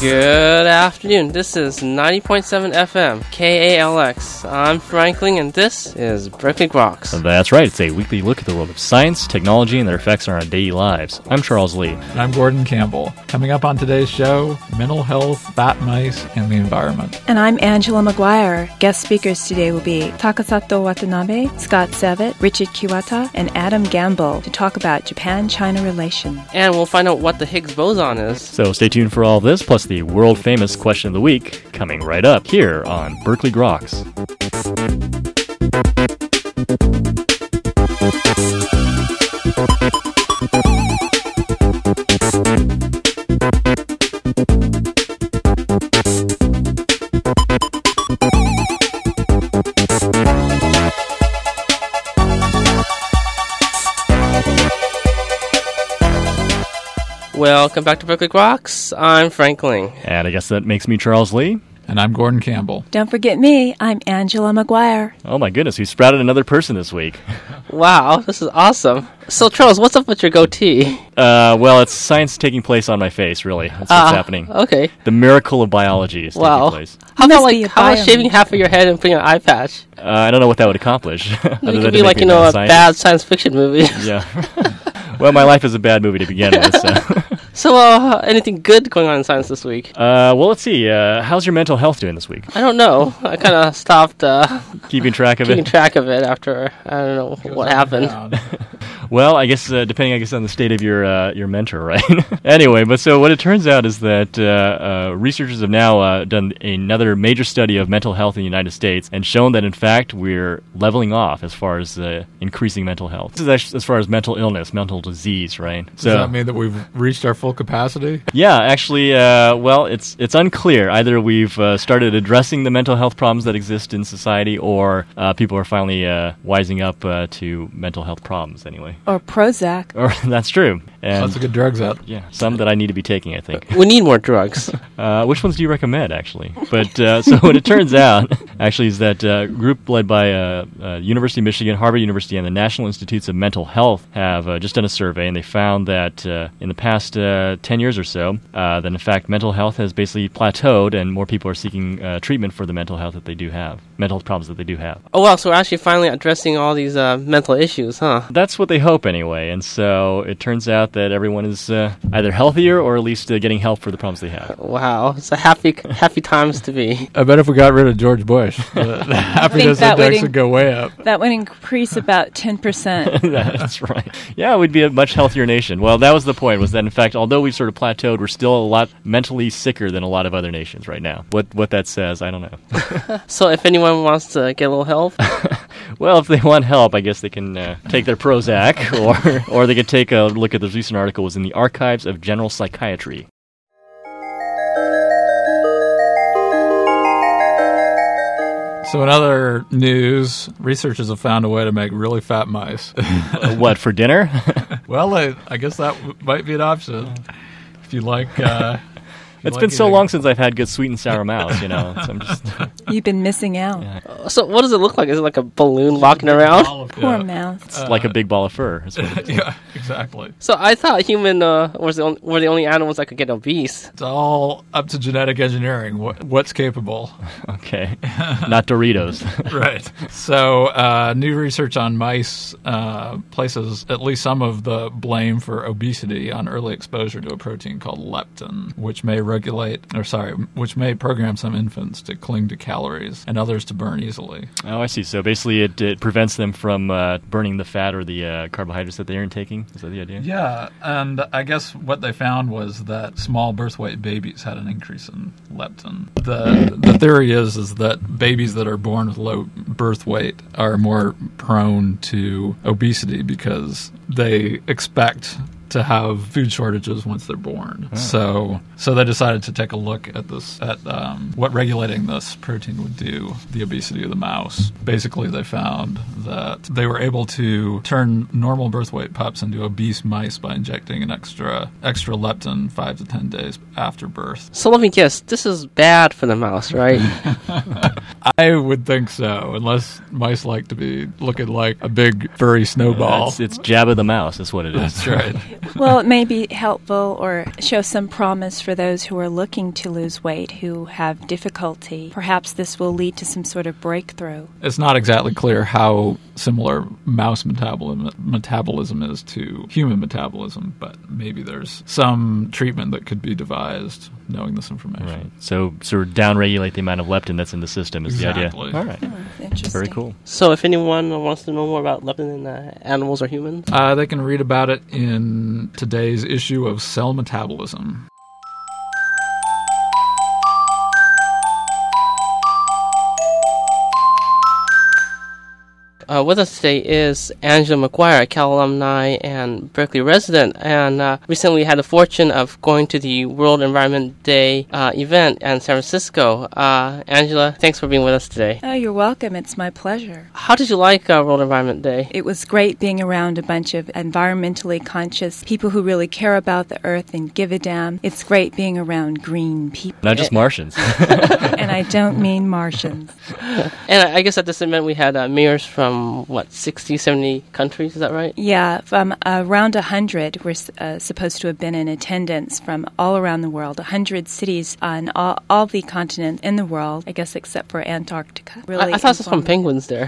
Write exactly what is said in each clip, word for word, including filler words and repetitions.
Good afternoon. This is ninety point seven F M, K A L X. I'm Franklin, and this is Berkeley Rocks. That's right. It's a weekly look at the world of science, technology, and their effects on our daily lives. I'm Charles Lee. And I'm Gordon Campbell. Coming up on today's show, mental health, fat mice, and the environment. And I'm Angela McGuire. Guest speakers today will be Takasato Watanabe, Scott Savitt, Richard Kiwata, and Adam Gamble to talk about Japan-China relations. And we'll find out what the Higgs boson is. So stay tuned for all this, plus the world-famous question of the week, coming right up here on Berkeley Rocks. Welcome back to Berkeley Rocks. I'm Franklin. And I guess that makes me Charles Lee. And I'm Gordon Campbell. Don't forget me. I'm Angela McGuire. Oh my goodness, we sprouted another person this week. Wow, this is awesome. So, Charles, what's up with your goatee? Uh, well, it's science taking place on my face, really. That's what's uh, happening. Okay. The miracle of biology is wow. taking place. How about, like, how about shaving half of your head and putting an eye patch? Uh, I don't know what that would accomplish. It could be like, you know, a science. bad science fiction movie. Yeah. Well, my life is a bad movie to begin with, so... So, uh, anything good going on in science this week? Uh, well, let's see. Uh, how's your mental health doing this week? I don't know. I kind of stopped uh, keeping track of keeping it. Keeping track of it after I don't know what happened. Well, I guess uh, depending, I guess, on the state of your uh, your mentor, right? Anyway, but so what it turns out is that uh, uh, researchers have now uh, done another major study of mental health in the United States and shown that in fact we're leveling off as far as uh, increasing mental health. This is actually as far as mental illness, mental disease, right? Does so, that mean that we've reached our full capacity? Yeah, actually, uh, well, it's it's unclear. Either we've uh, started addressing the mental health problems that exist in society, or uh, people are finally uh, wising up uh, to mental health problems. Anyway. Or Prozac. Or that's true. And lots of good drugs out. Yeah, some that I need to be taking, I think. We need more drugs. Uh, which ones do you recommend, actually? But uh, so what it turns out, actually, is that a uh, group led by uh, uh, University of Michigan, Harvard University, and the National Institutes of Mental Health have uh, just done a survey, and they found that uh, in the past uh, ten years or so, uh, that in fact mental health has basically plateaued, and more people are seeking uh, treatment for the mental health that they do have, mental health problems that they do have. Oh, wow, so we're actually finally addressing all these uh, mental issues, huh? That's what they hope, anyway, and so it turns out that everyone is uh, either healthier or at least uh, getting help for the problems they have. Wow, it's a happy happy times to be. I bet if we got rid of George Bush, the, the happiness index would, in- would go way up. That would increase about ten percent. That's right. Yeah, we'd be a much healthier nation. Well, that was the point, was that in fact, although we've sort of plateaued, we're still a lot mentally sicker than a lot of other nations right now. What what that says, I don't know. So if anyone wants to get a little help? Well, if they want help, I guess they can uh, take their Prozac, or or they could take a look at this recent article. It was in the Archives of General Psychiatry. So in other news, researchers have found a way to make really fat mice. uh, what, for dinner? Well, I, I guess that w- might be an option. If you like... Uh, It's been so long since I've had good sweet and sour mouse, you know. So I'm just You've been missing out. Yeah. Uh, so what does it look like? Is it like a balloon walking around? Poor yeah. mouse. It's uh, like a big ball of fur. Is what it is. Yeah, exactly. So I thought human uh, was the only, were the only animals that could get obese. It's all up to genetic engineering. What, what's capable? Okay, not Doritos. Right. So uh, new research on mice uh, places at least some of the blame for obesity on early exposure to a protein called leptin, which may regulate, or sorry, which may program some infants to cling to calories and others to burn easily. Oh, I see. So basically it, it prevents them from uh, burning the fat or the uh, carbohydrates that they are intaking? Is that the idea? Yeah, and I guess what they found was that small birth weight babies had an increase in leptin. The the theory is, is that babies that are born with low birth weight are more prone to obesity because they expect to have food shortages once they're born. Oh. So so they decided to take a look at this, at um, what regulating this protein would do, the obesity of the mouse. Basically, they found that they were able to turn normal birth weight pups into obese mice by injecting an extra extra leptin five to ten days after birth. So let me guess, this is bad for the mouse, right? I would think so, unless mice like to be looking like a big furry snowball. Uh, it's, it's Jabba the Mouse, that's what it is. That's right. Well, it may be helpful or show some promise for those who are looking to lose weight, who have difficulty. Perhaps this will lead to some sort of breakthrough. It's not exactly clear how similar mouse metabolism, metabolism is to human metabolism, but maybe there's some treatment that could be devised knowing this information. Right. So sort of downregulate the amount of leptin that's in the system is Exactly. the idea. All right. Oh, interesting. Very cool. So if anyone wants to know more about leptin in uh, animals or humans, Uh, they can read about it in today's issue of Cell Metabolism. Uh, with us today is Angela McGuire, a Cal alumni and Berkeley resident, and uh, recently had the fortune of going to the World Environment Day uh, event in San Francisco. Uh, Angela, thanks for being with us today. Oh, you're welcome. It's my pleasure. How did you like uh, World Environment Day? It was great being around a bunch of environmentally conscious people who really care about the earth and give a damn. It's great being around green people. Not just Martians. And I don't mean Martians. And I, I guess at this event we had uh, mayors from, what, sixty, seventy countries, is that right? Yeah, from around one hundred were uh, supposed to have been in attendance from all around the world. one hundred cities on all, all the continents in the world, I guess except for Antarctica. Really I, I thought this was from informative. penguins there.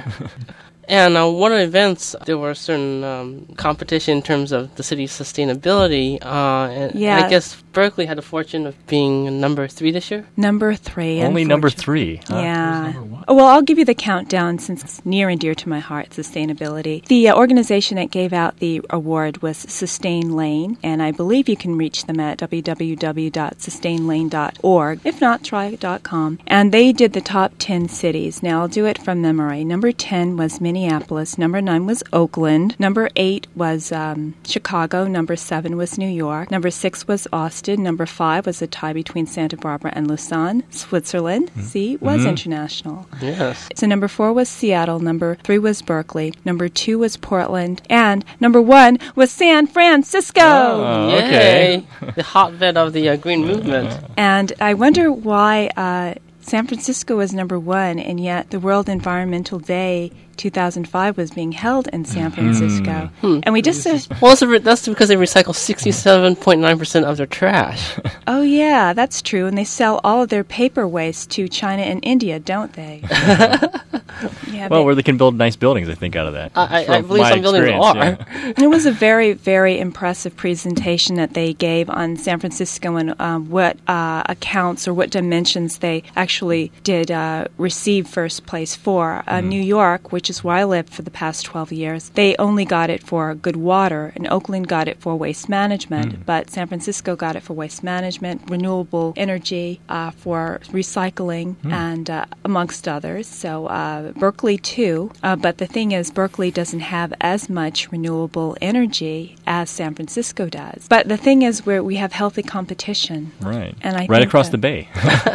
And uh, one of the events, there were certain um, competition in terms of the city's sustainability. Uh, and Yeah. I guess Berkeley had the fortune of being number three this year. Number three. Only number unfortunately. three. Huh? Yeah. Who's number one? Oh, well, I'll give you the countdown since it's near and dear to my heart, sustainability. The uh, organization that gave out the award was Sustain Lane, and I believe you can reach them at w w w dot sustain lane dot org. If not, try dot com. And they did the top ten cities. Now, I'll do it from memory. Number ten was Minneapolis. Number nine was Oakland. Number eight was um, Chicago. Number seven was New York. Number six was Austin. Number five was a tie between Santa Barbara and Lausanne. Switzerland, mm-hmm. see, was Mm-hmm. international. Yes. So number four was Seattle, number three was Berkeley, number two was Portland, and number one was San Francisco. Oh, okay. Yay. The hotbed of the uh, green movement. And I wonder why uh, San Francisco was number one, and yet the World Environmental Day two thousand five was being held in San Francisco. Hmm. And we just, uh, Well, that's, re- that's because they recycle sixty-seven point nine percent of their trash. oh yeah, that's true. And they sell all of their paper waste to China and India, don't they? Yeah, Well, they- where they can build nice buildings, I think, out of that. I, I, I From believe my some buildings are. experience, yeah. It was a very, very impressive presentation that they gave on San Francisco and um, what uh, accounts or what dimensions they actually did uh, receive first place for. Uh, New York, which is where I lived for the past twelve years, they only got it for good water, and Oakland got it for waste management, but San Francisco got it for waste management, renewable energy, uh, for recycling, and uh, amongst others. So uh, Berkeley, too. Uh, but the thing is, Berkeley doesn't have as much renewable energy as San Francisco does. But the thing is, where we have healthy competition. Right. And I right think across that- the bay.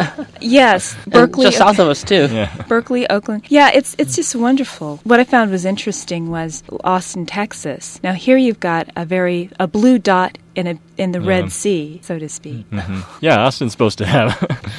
Yes, And Berkeley. just south of us, too. Yeah. Berkeley, Oakland. Yeah, it's it's just wonderful. What I found was interesting was Austin, Texas. Now here you've got a very a blue dot in a in the Yeah. Red Sea, so to speak. Yeah, Austin's supposed to have.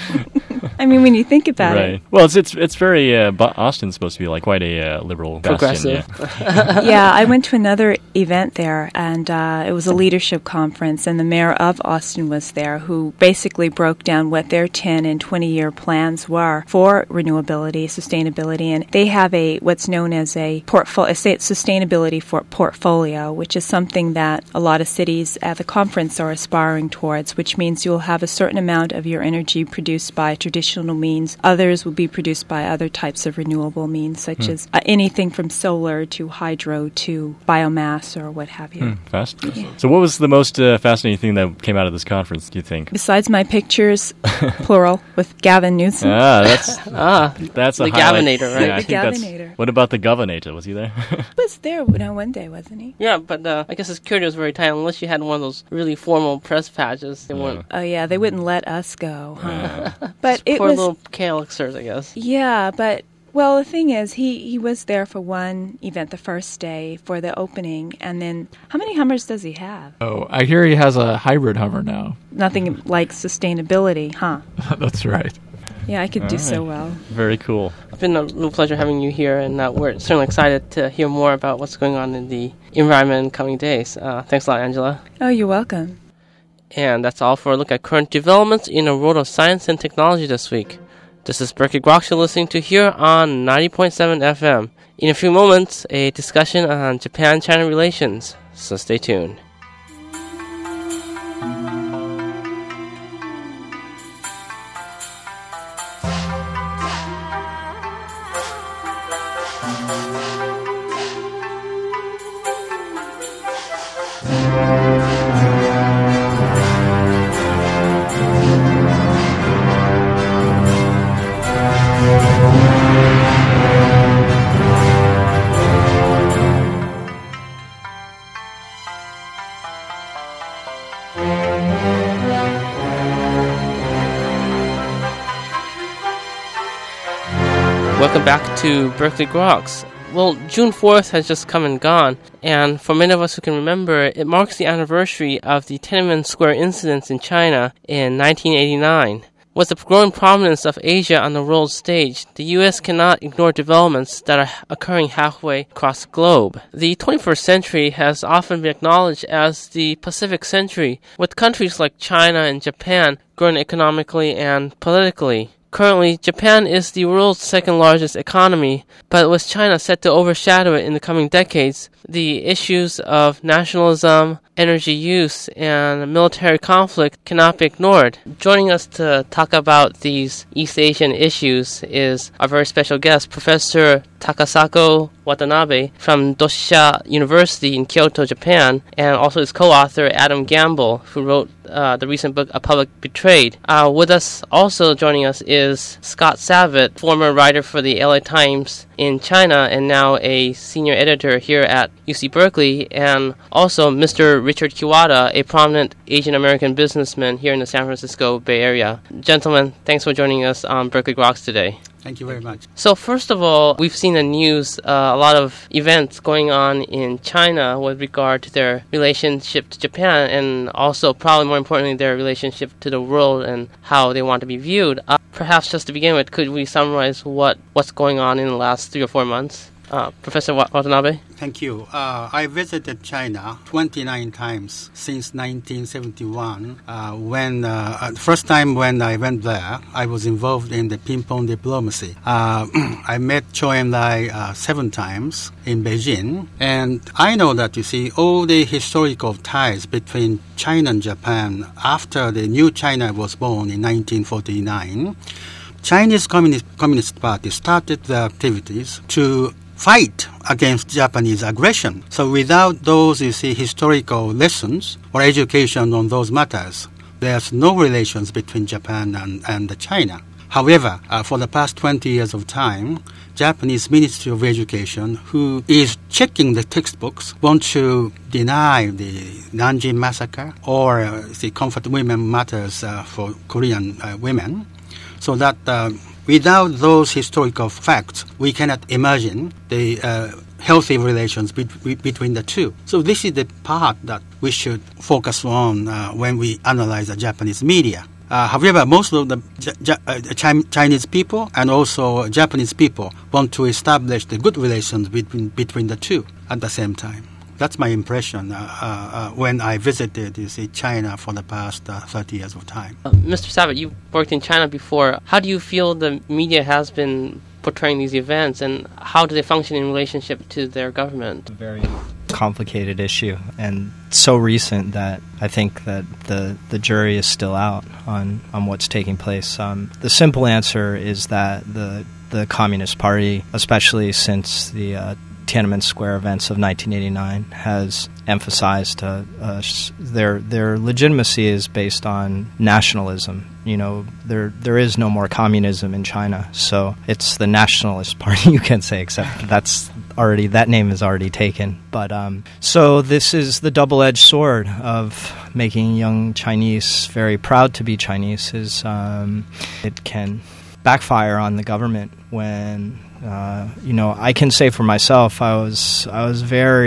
I mean, when you think about right. it. Well, it's it's it's very. Uh, Bo- Austin's supposed to be like quite a uh, liberal bastion, Progressive. yeah. Yeah, I went to another event there, and uh, it was a leadership conference, and the mayor of Austin was there, who basically broke down what their ten and twenty year plans were for renewability, sustainability, and they have a what's known as a portfolio, sustainability for portfolio, which is something that a lot of cities at the conference are aspiring towards, which means you'll have a certain amount of your energy produced by traditional means. Others will be produced by other types of renewable means, such as uh, anything from solar to hydro to biomass or what have you. Hmm, fast. So, what was the most uh, fascinating thing that came out of this conference, do you think? Besides my pictures, plural, with Gavin Newsom. Ah, that's Ah, that's a The highlight. Gavinator, right? Yeah, I The think that's- Gavinator. What about the Governator? Was he there? He was there no, one day, wasn't he? yeah, but uh, I guess the security was very tight. Unless you had one of those really formal press badges, they weren't. Oh, yeah, they wouldn't let us go, huh? But it Poor was... little K L Xers, I guess. Yeah, but... Well, the thing is, he, he was there for one event the first day for the opening, and then how many Hummers does he have? Oh, I hear he has a hybrid Hummer now. Nothing like sustainability, huh? That's right. Yeah, I could All do right. so well. Very cool. It's been a real pleasure having you here, and uh, we're certainly excited to hear more about what's going on in the environment in coming days. Uh, thanks a lot, Angela. Oh, you're welcome. And that's all for a look at current developments in the world of science and technology this week. This is Berkeley Groks you're listening to here on ninety point seven F M. In a few moments, a discussion on Japan-China relations, so stay tuned. Welcome back to Berkeley Groks. Well, June fourth has just come and gone, and for many of us who can remember, it marks the anniversary of the Tiananmen Square incidents in China in nineteen eighty-nine. With the growing prominence of Asia on the world stage, the U S cannot ignore developments that are occurring halfway across the globe. The twenty-first century has often been acknowledged as the Pacific century, with countries like China and Japan growing economically and politically. Currently, Japan is the world's second largest economy, but with China set to overshadow it in the coming decades, the issues of nationalism, energy use, and military conflict cannot be ignored. Joining us to talk about these East Asian issues is our very special guest, Professor Takasako Watanabe from Doshisha University in Kyoto, Japan, and also his co-author Adam Gamble, who wrote uh, the recent book A Public Betrayed. Uh, with us, also joining us, is Scott Savitt, former writer for the L A Times in China and now a senior editor here at U C Berkeley, and also Mister Richard Kiwata, a prominent Asian American businessman here in the San Francisco Bay Area. Gentlemen, thanks for joining us on Berkeley Groks today. Thank you very much. So first of all, we've seen in the news uh, a lot of events going on in China with regard to their relationship to Japan, and also probably more importantly their relationship to the world and how they want to be viewed. Uh, perhaps just to begin with, could we summarize what, what's going on in the last three or four months? Uh, Professor Watanabe? Thank you. Uh, I visited China twenty-nine times since nineteen seventy-one. Uh, when uh, the first time when I went there, I was involved in the ping-pong diplomacy. Uh, I met Zhou Enlai uh, seven times in Beijing, and I know that, you see, all the historical ties between China and Japan after the new China was born in nineteen forty-nine, Chinese Communist, Communist Party started their activities to fight against Japanese aggression. So without those, you see, historical lessons or education on those matters, there's no relations between Japan and, and China. However, uh, for the past twenty years of time, Japanese Ministry of Education, who is checking the textbooks, want to deny the Nanjing massacre or uh, the comfort women matters uh, for Korean uh, women, so that uh, without those historical facts, we cannot imagine the uh, healthy relations be- be- between the two. So this is the part that we should focus on uh, when we analyze the Japanese media. Uh, however, most of the J- J- uh, Ch- Chinese people and also Japanese people want to establish the good relations between between the two at the same time. That's my impression uh, uh, when I visited, you see, China for the past uh, thirty years of time. Uh, Mister Savitt, you've worked in China before. How do you feel the media has been portraying these events, and how do they function in relationship to their government? A very complicated issue, and so recent that I think that the, the jury is still out on, on what's taking place. Um, the simple answer is that the the Communist Party, especially since the uh, Tiananmen Square events of nineteen eighty-nine, has emphasized uh, uh, their their legitimacy is based on nationalism. You know, there there is no more communism in China, so it's the Nationalist Party, you can say, except that's already that name is already taken. But um, so this is the double-edged sword of making young Chinese very proud to be Chinese. Is um, it can backfire on the government when. Uh, you know, I can say for myself, I was I was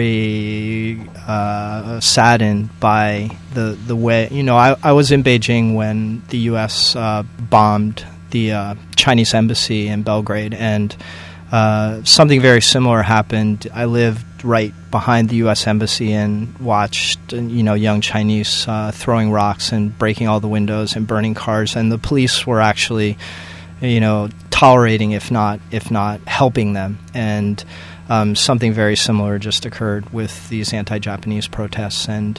very uh, saddened by the the way. You know, I, I was in Beijing when the U S uh, bombed the uh, Chinese embassy in Belgrade, and uh, something very similar happened. I lived right behind the U S embassy and watched, you know, young Chinese uh, throwing rocks and breaking all the windows and burning cars, and the police were actually, you know, tolerating, if not, if not helping them. And um, something very similar just occurred with these anti-Japanese protests, and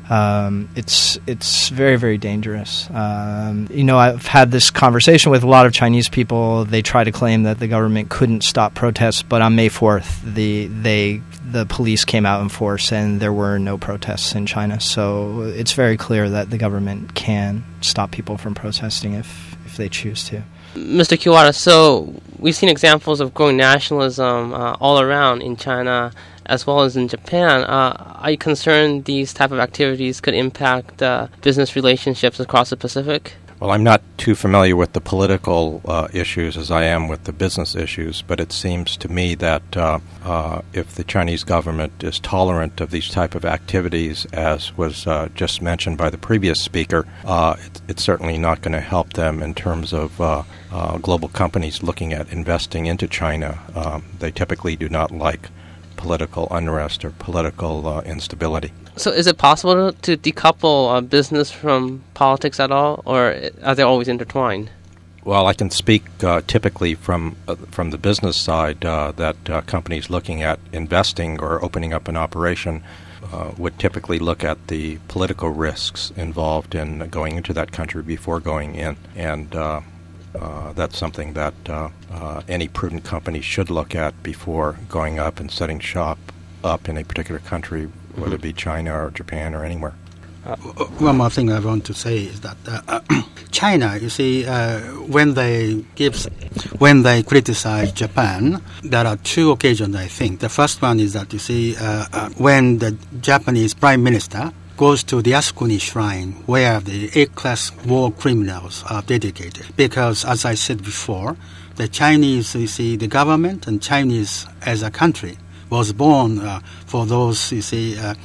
um, it's it's very, very dangerous. Um, you know, I've had this conversation with a lot of Chinese people. They try to claim that the government couldn't stop protests, but on May fourth, the they the police came out in force, and there were no protests in China. So it's very clear that the government can stop people from protesting if if they choose to. Mister Kiwara, so we've seen examples of growing nationalism uh, all around in China as well as in Japan. Uh, are you concerned these type of activities could impact uh, business relationships across the Pacific? Well, I'm not too familiar with the political uh, issues as I am with the business issues, but it seems to me that uh, uh, if the Chinese government is tolerant of these type of activities, as was uh, just mentioned by the previous speaker, uh, it, it's certainly not going to help them in terms of uh, uh, global companies looking at investing into China. Um, they typically do not like political unrest or political uh, instability. So is it possible to, to decouple uh, business from politics at all, or are they always intertwined? Well, I can speak uh, typically from uh, from the business side uh, that uh, companies looking at investing or opening up an operation uh, would typically look at the political risks involved in going into that country before going in. And uh, uh, that's something that uh, uh, any prudent company should look at before going up and setting shop up in a particular country, whether it be China or Japan or anywhere. Uh, one more thing I want to say is that uh, China, you see, uh, when they gives, when they criticize Japan, there are two occasions, I think. The first one is that, you see, uh, uh, when the Japanese Prime Minister goes to the Yasukuni Shrine, where the A-class war criminals are dedicated. Because, as I said before, the Chinese, you see, the government and Chinese as a country was born uh, for those, you see, uh,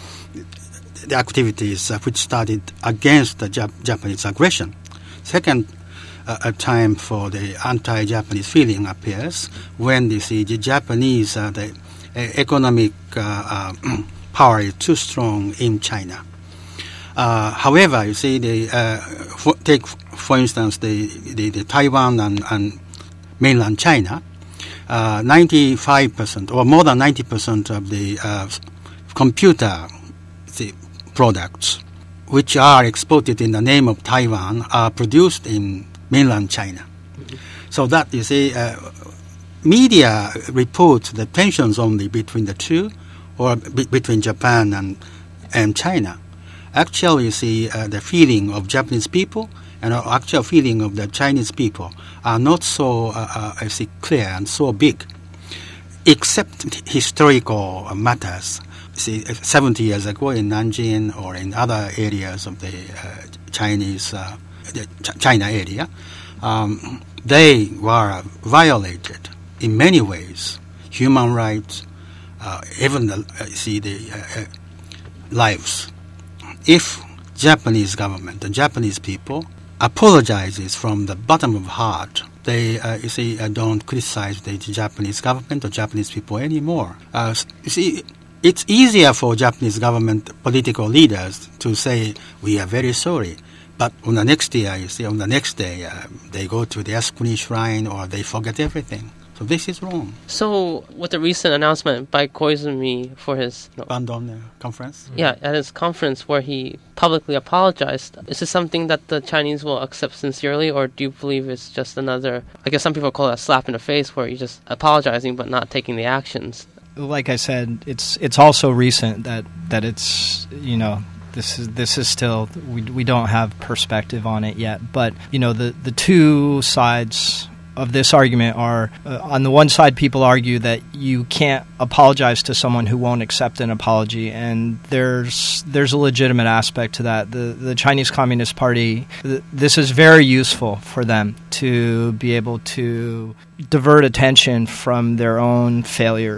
the activities uh, which started against the Jap- Japanese aggression. Second uh, a time for the anti-Japanese feeling appears when, you see, the Japanese, uh, the uh, economic uh, uh, power is too strong in China. Uh, however, you see, the, uh, for, take, for instance, the, the, the Taiwan and, and mainland China, uh, ninety-five percent or more than ninety percent of the uh, computer the products which are exported in the name of Taiwan are produced in mainland China. Mm-hmm. So that, you see, uh, media report the tensions only between the two or be- between Japan and, and China. Actually, you see, uh, the feeling of Japanese people and the actual feeling of the Chinese people are not so uh, uh, I see, clear and so big, except historical matters. See, seventy years ago in Nanjing or in other areas of the uh, Chinese, uh, the Ch- China area, um, they were violated in many ways. Human rights, uh, even the, uh, see the uh, uh, lives. If Japanese government and Japanese people apologizes from the bottom of heart, they uh, you see uh, don't criticize the Japanese government or Japanese people anymore. Uh, you see. It's easier for Japanese government political leaders to say, we are very sorry. But on the next year, you see, on the next day, uh, they go to the Yasukuni Shrine or they forget everything. So this is wrong. So with the recent announcement by Koizumi for his... No, Bandon uh, conference? Yeah, at his conference where he publicly apologized, is this something that the Chinese will accept sincerely, or do you believe it's just another... I guess some people call it a slap in the face where you're just apologizing but not taking the actions? Like I said, it's it's also recent that, that it's, you know, this is this is still, we we don't have perspective on it yet. But, you know, the, the two sides of this argument are, uh, on the one side, people argue that you can't apologize to someone who won't accept an apology, and there's there's a legitimate aspect to that. The the Chinese Communist Party, th- this is very useful for them to be able to divert attention from their own failures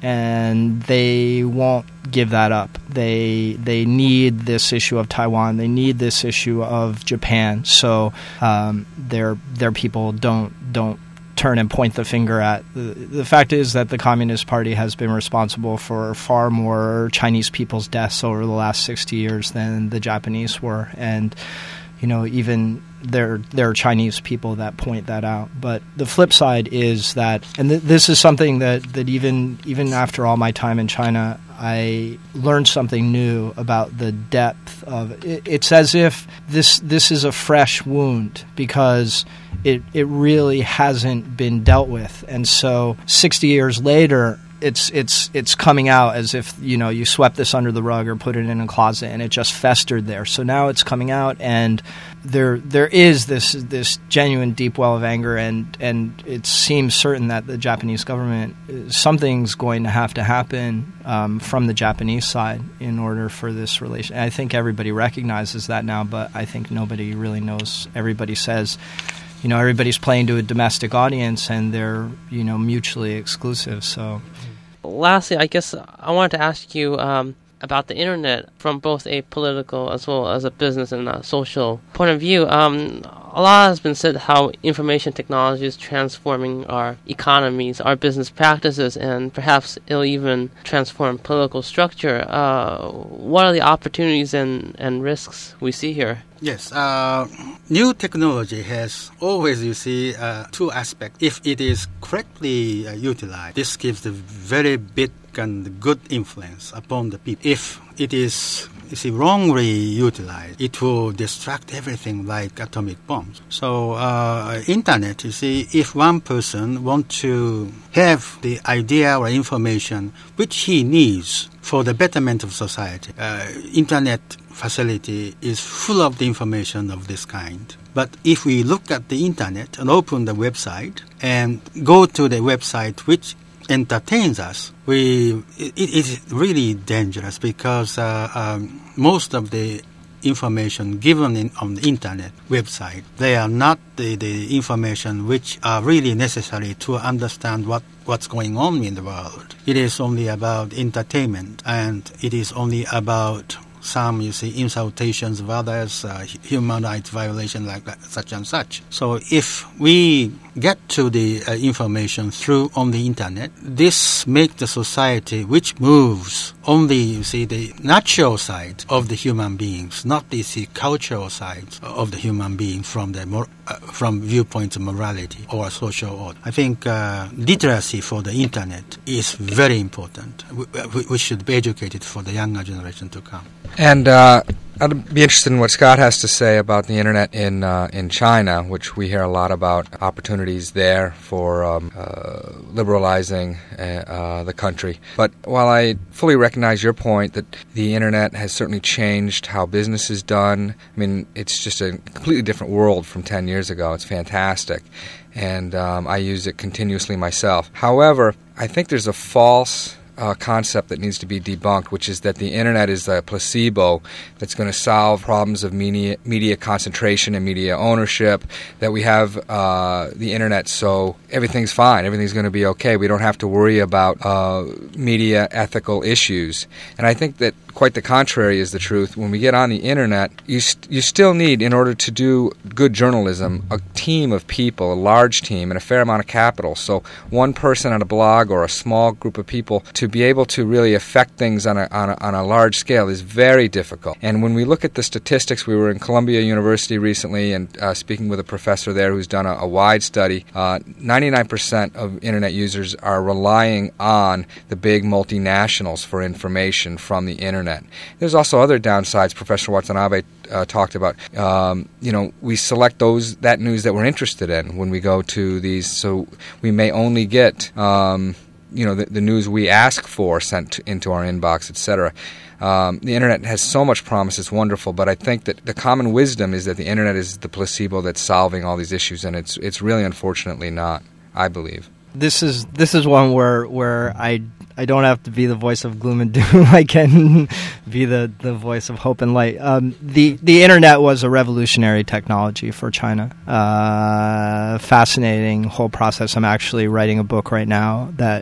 and they won't give that up. They they need this issue of Taiwan. They need this issue of Japan. So um, their their people don't don't turn and point the finger at. The, the fact is that the Communist Party has been responsible for far more Chinese people's deaths over the last sixty years than the Japanese were, and you know even there there are Chinese people that point that out. But the flip side is that, and th- this is something that, that even even after all my time in China, I learned something new about the depth of it. It's as if this this is a fresh wound because it it really hasn't been dealt with, and so sixty years later, it's it's it's coming out as if, you know, you swept this under the rug or put it in a closet and it just festered there. So now it's coming out, and there there is this this genuine deep well of anger, and and it seems certain that the Japanese government, something's going to have to happen um, from the Japanese side in order for this relation. I think everybody recognizes that now, but I think nobody really knows. Everybody says, you know, everybody's playing to a domestic audience, and they're, you know, mutually exclusive. So, lastly, I guess I wanted to ask you um, about the internet from both a political as well as a business and a social point of view. Um, a lot has been said how information technology is transforming our economies, our business practices, and perhaps it'll even transform political structure. Uh, what are the opportunities and, and risks we see here? Yes, uh, new technology has always, you see, uh, two aspects. If it is correctly uh, utilized, this gives a very big and good influence upon the people. If it is, you see, wrongly utilized, it will distract everything like atomic bombs. So, uh, internet, you see, if one person wants to have the idea or information which he needs for the betterment of society, uh, internet facility is full of the information of this kind. But if we look at the internet and open the website and go to the website which entertains us, we it, it is really dangerous because uh, um, most of the information given in, on the internet website, they are not the, the information which are really necessary to understand what, what's going on in the world. It is only about entertainment, and it is only about some, you see, insultations of others, uh, human rights violation like that, such and such. So if we get to the uh, information through on the internet, this makes the society which moves on the, you see, the natural side of the human beings, not the see, cultural side of the human being from the mor- uh, from viewpoints of morality or social order. I think uh, literacy for the internet is very important. We, we, we should be educated for the younger generation to come. And uh, I'd be interested in what Scott has to say about the internet in uh, in China, which we hear a lot about opportunities there for um, uh, liberalizing uh, uh, the country. But while I fully recognize your point that the internet has certainly changed how business is done, I mean, it's just a completely different world from ten years ago. It's fantastic. And um, I use it continuously myself. However, I think there's a false Uh, concept that needs to be debunked, which is that the internet is a placebo that's going to solve problems of media, media concentration and media ownership, that we have uh, the internet so everything's fine, everything's going to be okay, we don't have to worry about uh, media ethical issues. And I think that quite the contrary is the truth. When we get on the internet, you st- you still need, in order to do good journalism, a team of people, a large team, and a fair amount of capital. So one person on a blog or a small group of people to be able to really affect things on a, on a, on a large scale is very difficult. And when we look at the statistics, we were in Columbia University recently and uh, speaking with a professor there who's done a, a wide study. Uh, ninety-nine percent of internet users are relying on the big multinationals for information from the internet. There's also other downsides. Professor Watanabe uh, talked about. Um, you know, we select those that news that we're interested in when we go to these, so we may only get um, you know the, the news we ask for sent to, into our inbox, et cetera. Um, the internet has so much promise; it's wonderful. But I think that the common wisdom is that the internet is the placebo that's solving all these issues, and it's it's really unfortunately not. I believe. This is this is one where where I I don't have to be the voice of gloom and doom. I can be the, the voice of hope and light. Um, the the internet was a revolutionary technology for China. Uh, fascinating whole process. I'm actually writing a book right now that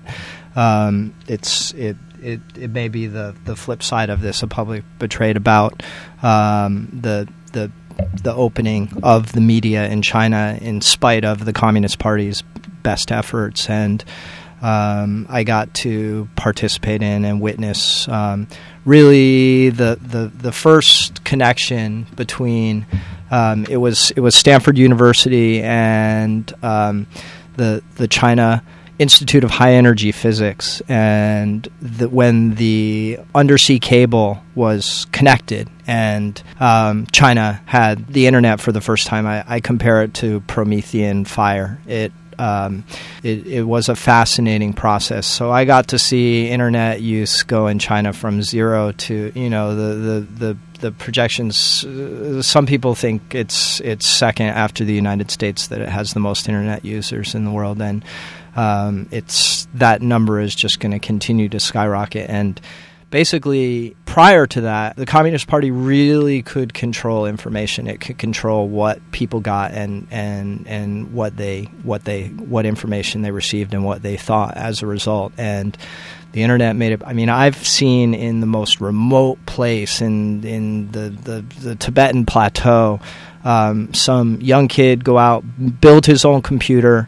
um, it's it, it it may be the, the flip side of this, a public betrayed about um, the the the opening of the media in China in spite of the Communist Party's best efforts. And um, I got to participate in and witness um, really the, the the first connection between um, it was it was Stanford University and um, the the China Institute of High Energy Physics, and the, when the undersea cable was connected and um, China had the internet for the first time, I, I compare it to Promethean fire. It Um, it, it was a fascinating process. So I got to see internet use go in China from zero to, you know, the the the, the projections. Uh, some people think it's it's second after the United States that it has the most internet users in the world, and um, it's that number is just going to continue to skyrocket. And basically, prior to that, the Communist Party really could control information. It could control what people got and, and and what they what they what information they received and what they thought as a result. And the internet made it. I mean, I've seen in the most remote place in in the the, the Tibetan plateau, um, some young kid go out, build his own computer.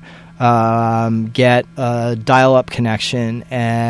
Um, get a dial-up connection,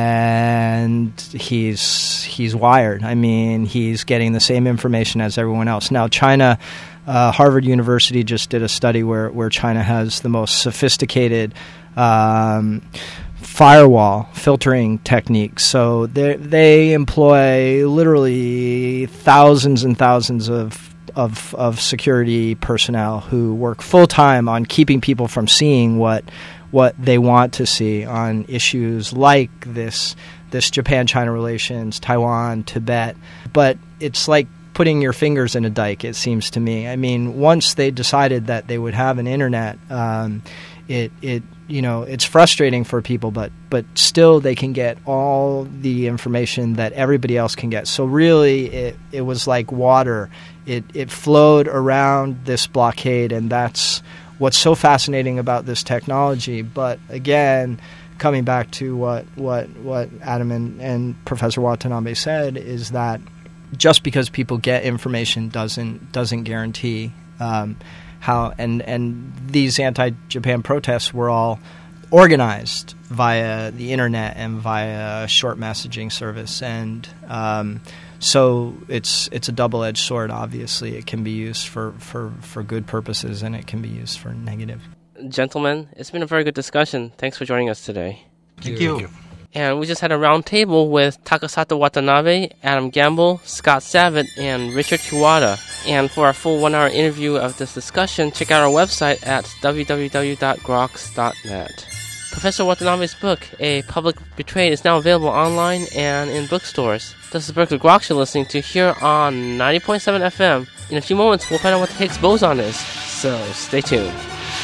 and he's he's wired. I mean, he's getting the same information as everyone else. Now, China, uh, Harvard University just did a study where, where China has the most sophisticated um, firewall filtering techniques. So they they employ literally thousands and thousands of Of, of security personnel who work full time on keeping people from seeing what what they want to see on issues like this this Japan-China relations, Taiwan, Tibet. But it's like putting your fingers in a dike, it seems to me. I mean, once they decided that they would have an internet, um, it it you know it's frustrating for people, but but still they can get all the information that everybody else can get. So really, it it was like water. It it flowed around this blockade, and that's what's so fascinating about this technology. But again, coming back to what what, what Adam and, and Professor Watanabe said, is that just because people get information doesn't doesn't guarantee um, how. And, and these anti-Japan protests were all organized via the internet and via a short messaging service, and um, so it's it's a double-edged sword. Obviously, it can be used for, for, for good purposes, and it can be used for negative. Gentlemen, it's been a very good discussion. Thanks for joining us today. Thank you. Thank you. And we just had a round table with Takasato Watanabe, Adam Gamble, Scott Savitt, and Richard Kiwada. And for our full one-hour interview of this discussion, check out our website at w w w dot groks dot net. Professor Watanabe's book, A Public Betrayed, is now available online and in bookstores. This is Berkeley Groks you're listening to here on ninety point seven F M. In a few moments, we'll find out what the Higgs boson is, so stay tuned.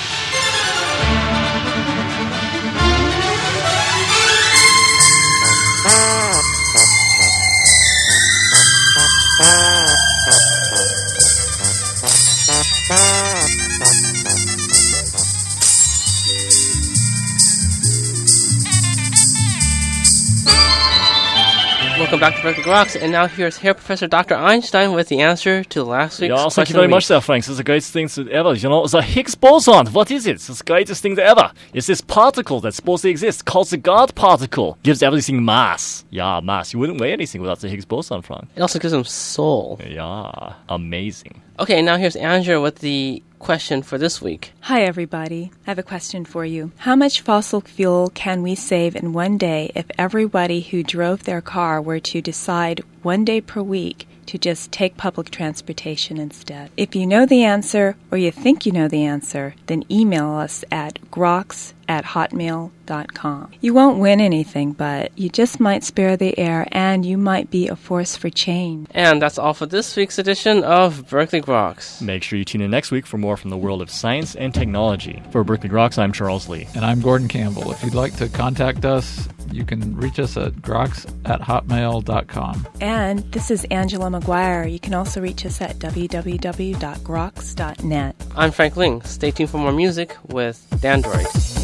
Welcome back to Berkeley Groks, and now here's Herr Professor Doctor Einstein with the answer to last week's yeah, question. thank you very much, sir, Frank. It's the greatest thing ever. You know, the Higgs boson, what is it? It's the greatest thing ever. It's this particle that's supposed to exist, called the God particle. Gives everything mass. Yeah, mass. You wouldn't weigh anything without the Higgs boson, Frank. It also gives them soul. Yeah, amazing. Okay, now here's Andrea with the question for this week. Hi, everybody. I have a question for you. How much fossil fuel can we save in one day if everybody who drove their car were to decide one day per week to just take public transportation instead? If you know the answer, or you think you know the answer, then email us at groks at hotmail dot com. You won't win anything, but you just might spare the air, and you might be a force for change. And that's all for this week's edition of Berkeley Groks. Make sure you tune in next week for more from the world of science and technology. For Berkeley Groks, I'm Charles Lee. And I'm Gordon Campbell. If you'd like to contact us, you can reach us at groks at hotmail dot com. And this is Angela McGuire. You can also reach us at w w w dot groks dot net. I'm Frank Ling. Stay tuned for more music with Dandroid.